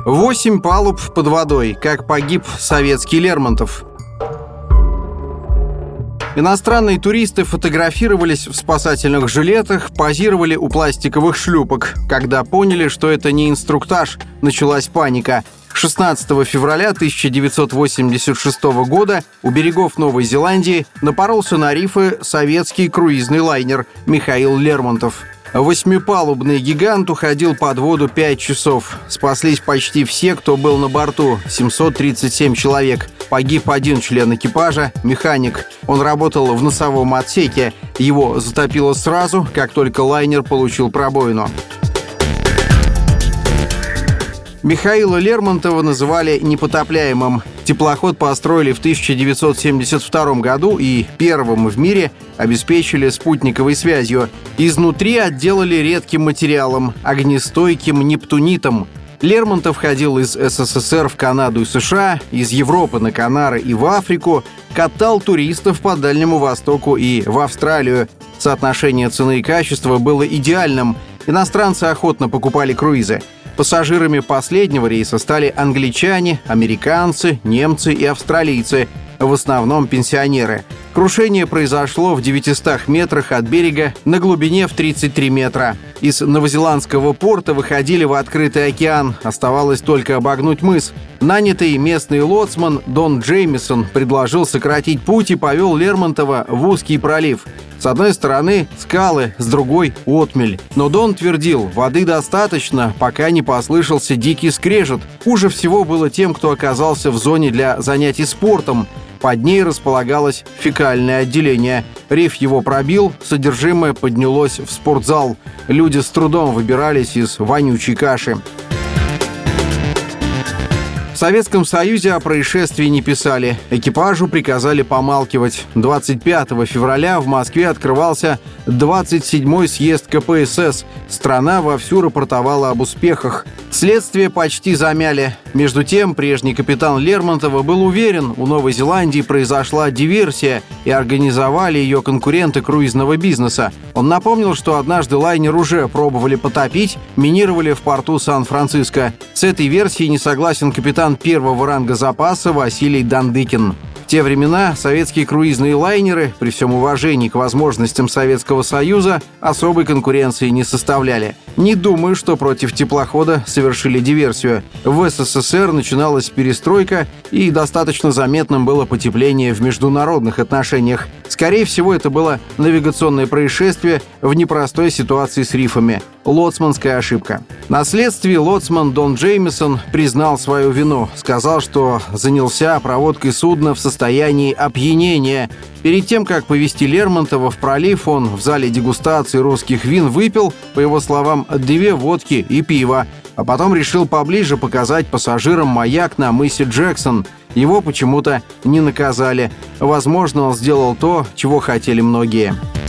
8 палуб под водой. Как погиб советский Лермонтов. Иностранные туристы фотографировались в спасательных жилетах, позировали у пластиковых шлюпок. Когда поняли, что это не инструктаж, началась паника. 16 февраля 1986 года у берегов Новой Зеландии напоролся на рифы советский круизный лайнер «Михаил Лермонтов». Восьмипалубный гигант уходил под воду 5 часов. Спаслись почти все, кто был на борту – 737 человек. Погиб один член экипажа – механик. Он работал в носовом отсеке. Его затопило сразу, как только лайнер получил пробоину. Михаила Лермонтова называли непотопляемым. Теплоход построили в 1972 году и первым в мире обеспечили спутниковой связью. Изнутри отделали редким материалом – огнестойким нептунитом. Лермонтов ходил из СССР в Канаду и США, из Европы на Канары и в Африку, катал туристов по Дальнему Востоку и в Австралию. Соотношение цены и качества было идеальным. Иностранцы охотно покупали круизы. Пассажирами последнего рейса стали англичане, американцы, немцы и австралийцы, в основном пенсионеры. Крушение произошло в 900 метрах от берега на глубине в 33 метра. Из новозеландского порта выходили в открытый океан, оставалось только обогнуть мыс. Нанятый местный лоцман Дон Джеймисон предложил сократить путь и повел Лермонтова в узкий пролив. С одной стороны скалы, с другой — отмель. Но Дон твердил, воды достаточно, пока не послышался дикий скрежет. Хуже всего было тем, кто оказался в зоне для занятий спортом. Под ней располагалось фекальное отделение. Риф его пробил, содержимое поднялось в спортзал. Люди с трудом выбирались из вонючей каши. В Советском Союзе о происшествии не писали. Экипажу приказали помалкивать. 25 февраля в Москве открывался 27-й съезд КПСС. Страна вовсю рапортовала об успехах. Следствие почти замяли. Между тем, прежний капитан Лермонтова был уверен, у Новой Зеландии произошла диверсия, и организовали ее конкуренты круизного бизнеса. Он напомнил, что однажды лайнер уже пробовали потопить, минировали в порту Сан-Франциско. С этой версией не согласен капитан первого ранга запаса Василий Дандыкин. В те времена советские круизные лайнеры, при всем уважении к возможностям Советского Союза, особой конкуренции не составляли. Не думаю, что против теплохода совершили диверсию. В СССР начиналась перестройка, и достаточно заметным было потепление в международных отношениях. Скорее всего, это было навигационное происшествие в непростой ситуации с рифами. Лоцманская ошибка. На следствии лоцман Дон Джеймисон признал свою вину. Сказал, что занялся проводкой судна в состоянии опьянения. Перед тем, как повезти Лермонтова в пролив, он в зале дегустации русских вин выпил, по его словам, 2 водки и пиво. А потом решил поближе показать пассажирам маяк на мысе Джексон. Его почему-то не наказали. Возможно, он сделал то, чего хотели многие.